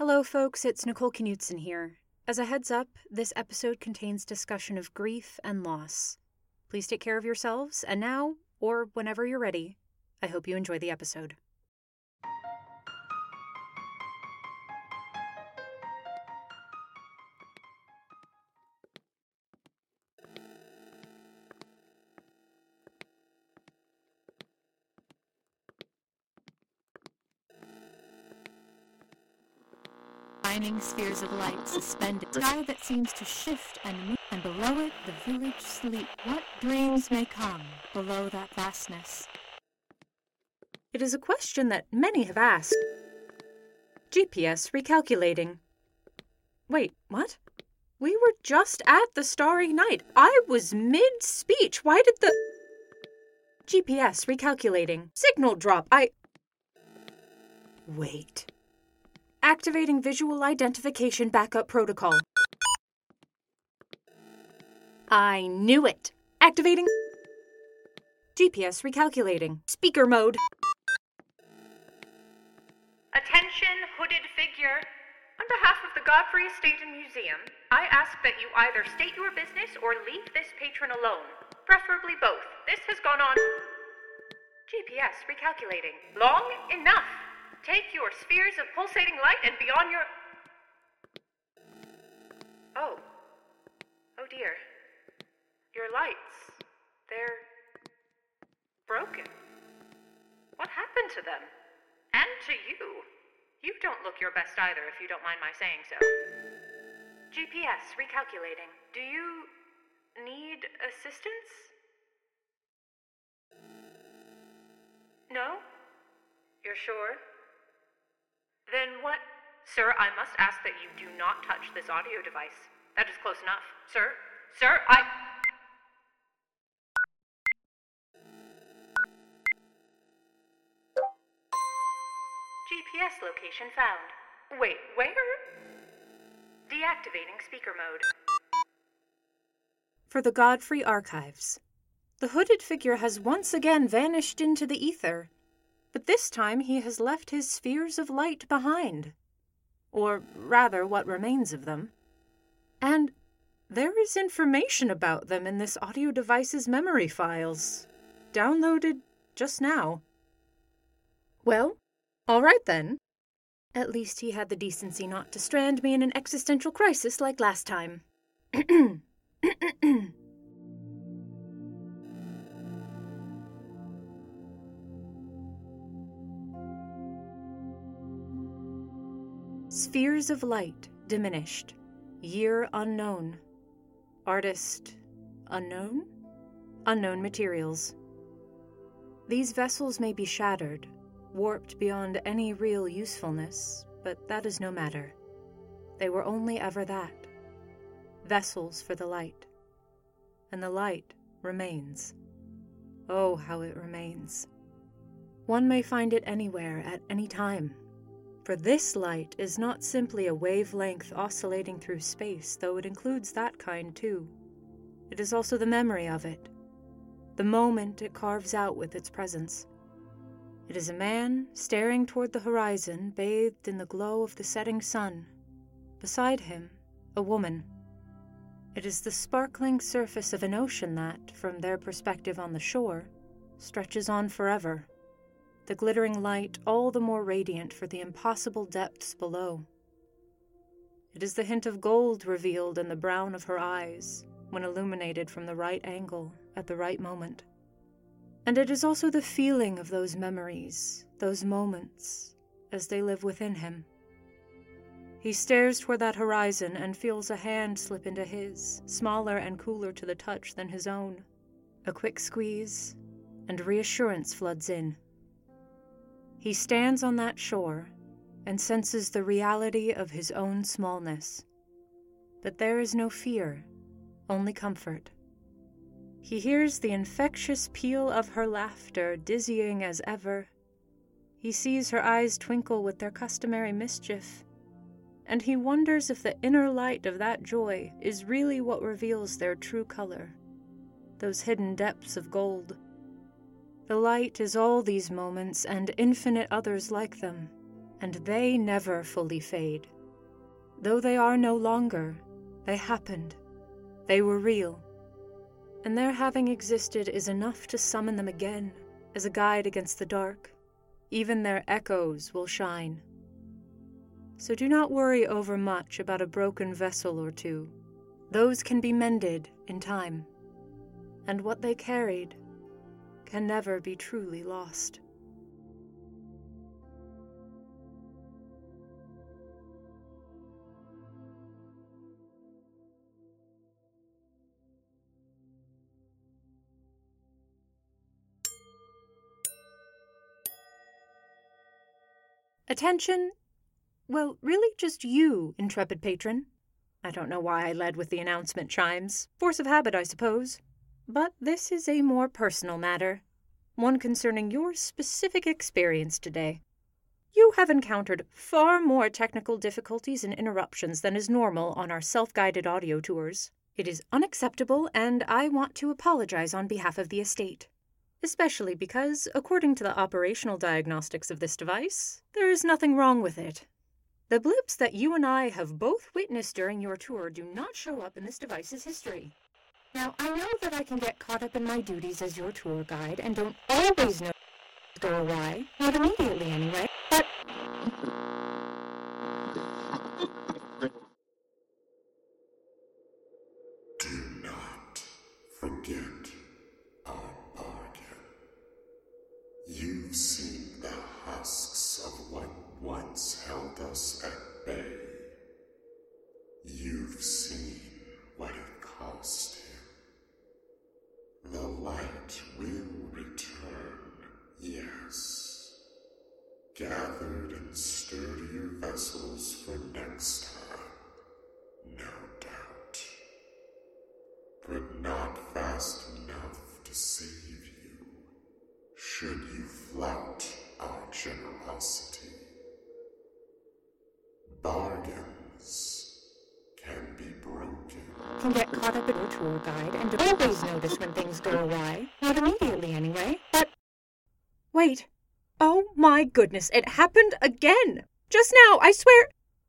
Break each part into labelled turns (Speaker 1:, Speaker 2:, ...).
Speaker 1: Hello folks, it's Nicole Knutson here. As a heads up, this episode contains discussion of grief and loss. Please take care of yourselves, and now, or whenever you're ready, I hope you enjoy the episode.
Speaker 2: Shining spheres of light suspended, sky that seems to shift and move, and below it the village sleep. What dreams may come below that vastness?
Speaker 1: It is a question that many have asked. GPS recalculating. Wait, what? We were just at the Starry Night. I was mid-speech. Why did the... GPS recalculating. Signal drop. Wait. Activating visual identification backup protocol. I knew it. Activating GPS recalculating. Speaker mode.
Speaker 3: Attention, hooded figure. On behalf of the Godfrey Estate and Museum, I ask that you either state your business or leave this patron alone. Preferably both. This has gone on. GPS recalculating. Long enough. Take your spheres of pulsating light and be on your... Oh dear. Your lights. They're... broken. What happened to them? And to you. You don't look your best either, if you don't mind my saying so. GPS recalculating. Do you need assistance? No? You're sure? Then what? Sir, I must ask that you do not touch this audio device. That is close enough. Sir, GPS location found. Wait, where? Deactivating speaker mode.
Speaker 1: For the Godfrey Archives. The hooded figure has once again vanished into the ether, but this time he has left his spheres of light behind. Or rather, what remains of them. And there is information about them in this audio device's memory files, downloaded just now. Well, all right then. At least he had the decency not to strand me in an existential crisis like last time. Spheres of light diminished. Year unknown. Artist unknown? Unknown materials. These vessels may be shattered, warped beyond any real usefulness, but that is no matter. They were only ever that. Vessels for the light. And the light remains. Oh, how it remains. One may find it anywhere at any time. For this light is not simply a wavelength oscillating through space, though it includes that kind too. It is also the memory of it, the moment it carves out with its presence. It is a man staring toward the horizon, bathed in the glow of the setting sun. Beside him, a woman. It is the sparkling surface of an ocean that, from their perspective on the shore, stretches on forever. The glittering light all the more radiant for the impossible depths below. It is the hint of gold revealed in the brown of her eyes, when illuminated from the right angle at the right moment. And it is also the feeling of those memories, those moments, as they live within him. He stares toward that horizon and feels a hand slip into his, smaller and cooler to the touch than his own. A quick squeeze, and reassurance floods in. He stands on that shore and senses the reality of his own smallness. But there is no fear, only comfort. He hears the infectious peal of her laughter, dizzying as ever. He sees her eyes twinkle with their customary mischief, and he wonders if the inner light of that joy is really what reveals their true color, those hidden depths of gold. The light is all these moments and infinite others like them, and they never fully fade. Though they are no longer, they happened. They were real. And their having existed is enough to summon them again, as a guide against the dark. Even their echoes will shine. So do not worry overmuch about a broken vessel or two. Those can be mended in time. And what they carried can never be truly lost. Attention! Well, really just you, intrepid patron. I don't know why I led with the announcement chimes. Force of habit, I suppose. But this is a more personal matter, one concerning your specific experience today. You have encountered far more technical difficulties and interruptions than is normal on our self-guided audio tours. It is unacceptable, and I want to apologize on behalf of the estate. Especially because, according to the operational diagnostics of this device, there is nothing wrong with it. The blips that you and I have both witnessed during your tour do not show up in this device's history. Now, I know that I can get caught up in my duties as your tour guide and don't always know go awry, not immediately anyway, but...
Speaker 4: Do not forget our bargain. You've seen the husks of what once held us at bay. You've seen what it cost him. The light will return, yes. Gathered in sturdier vessels for next time, no doubt. But not fast enough to save you, should you flout our generosity. Bargains can be broken.
Speaker 1: Can get caught up in your tour guide and always notice when things go awry, not immediately anyway, but... Wait. Oh my goodness, it happened again! Just now, I swear...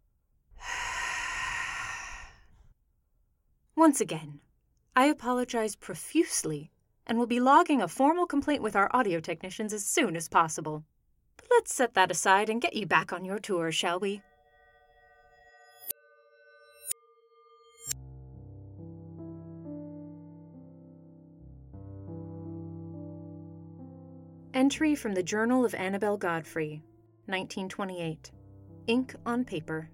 Speaker 1: Once again, I apologize profusely and will be logging a formal complaint with our audio technicians as soon as possible. But let's set that aside and get you back on your tour, shall we? Entry from the Journal of Annabel Godfrey, 1928. Ink on paper.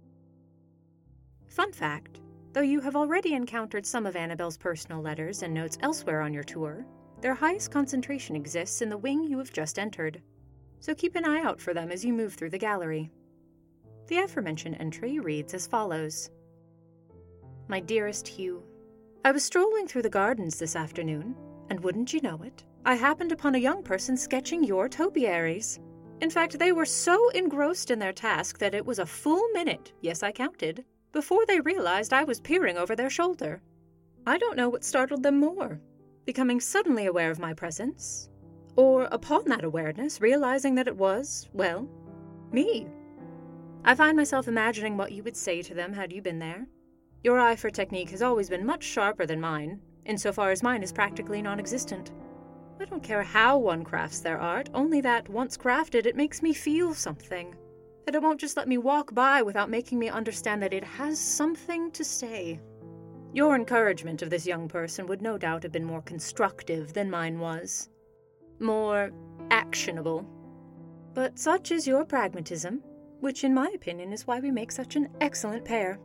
Speaker 1: Fun fact, though you have already encountered some of Annabel's personal letters and notes elsewhere on your tour, their highest concentration exists in the wing you have just entered, so keep an eye out for them as you move through the gallery. The aforementioned entry reads as follows. My dearest Hugh, I was strolling through the gardens this afternoon, and wouldn't you know it, I happened upon a young person sketching your topiaries. In fact, they were so engrossed in their task that it was a full minute, yes, I counted, before they realized I was peering over their shoulder. I don't know what startled them more, becoming suddenly aware of my presence, or upon that awareness realizing that it was, well, me. I find myself imagining what you would say to them had you been there. Your eye for technique has always been much sharper than mine, insofar as mine is practically non-existent. I don't care how one crafts their art, only that, once crafted, it makes me feel something. That it won't just let me walk by without making me understand that it has something to say. Your encouragement of this young person would no doubt have been more constructive than mine was. More actionable. But such is your pragmatism, which in my opinion is why we make such an excellent pair.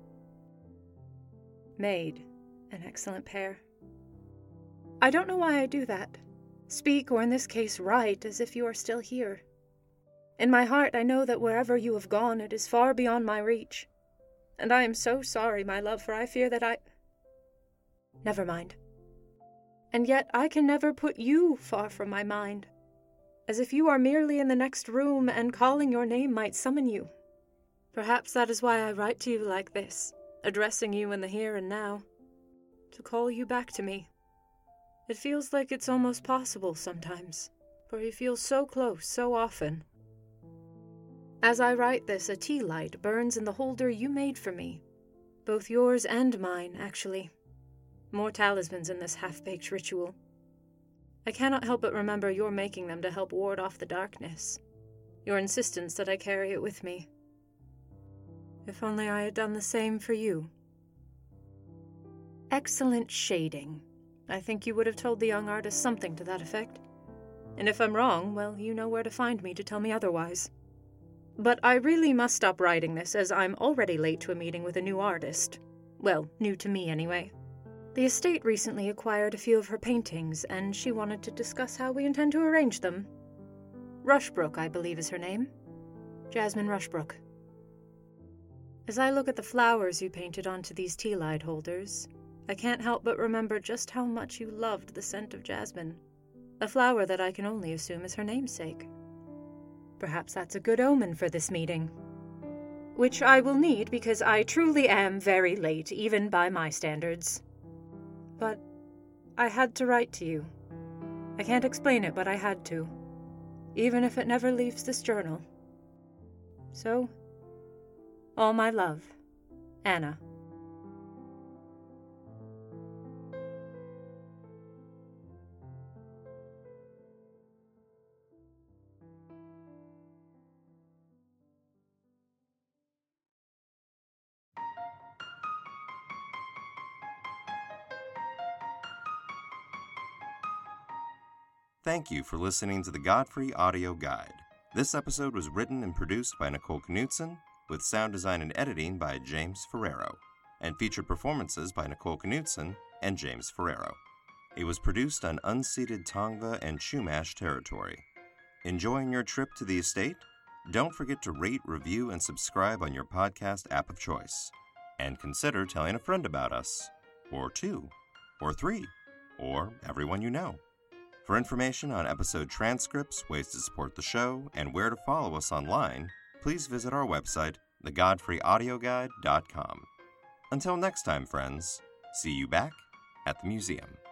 Speaker 1: Made an excellent pair. I don't know why I do that. Speak, or in this case write, as if you are still here. In my heart I know that wherever you have gone it is far beyond my reach. And I am so sorry, my love, for I fear that Never mind. And yet I can never put you far from my mind, as if you are merely in the next room and calling your name might summon you. Perhaps that is why I write to you like this, addressing you in the here and now, to call you back to me. It feels like it's almost possible sometimes, for you feel so close so often. As I write this, a tea light burns in the holder you made for me. Both yours and mine, actually. More talismans in this half-baked ritual. I cannot help but remember your making them to help ward off the darkness. Your insistence that I carry it with me. If only I had done the same for you. Excellent shading. I think you would have told the young artist something to that effect. And if I'm wrong, well, you know where to find me to tell me otherwise. But I really must stop writing this, as I'm already late to a meeting with a new artist. Well, new to me anyway. The estate recently acquired a few of her paintings, and she wanted to discuss how we intend to arrange them. Rushbrook, I believe is her name. Jasmine Rushbrook. As I look at the flowers you painted onto these tea light holders, I can't help but remember just how much you loved the scent of jasmine, a flower that I can only assume is her namesake. Perhaps that's a good omen for this meeting. Which I will need because I truly am very late, even by my standards. But I had to write to you. I can't explain it, but I had to. Even if it never leaves this journal. So, all my love, Anna.
Speaker 5: Thank you for listening to the Godfrey Audio Guide. This episode was written and produced by Nicole Knudsen, with sound design and editing by James Ferrero, and featured performances by Nicole Knudsen and James Ferrero. It was produced on unceded Tongva and Chumash territory. Enjoying your trip to the estate? Don't forget to rate, review, and subscribe on your podcast app of choice. And consider telling a friend about us, or two, or three, or everyone you know. For information on episode transcripts, ways to support the show, and where to follow us online, please visit our website, thegodfreyaudioguide.com. Until next time, friends, see you back at the museum.